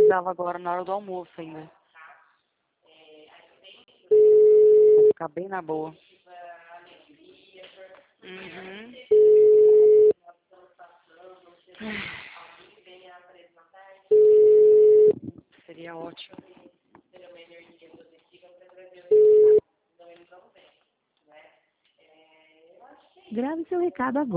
precisava agora na hora do almoço ainda. Vai ficar bem na boa. Uhum. Seria ótimo. Grave seu recado agora.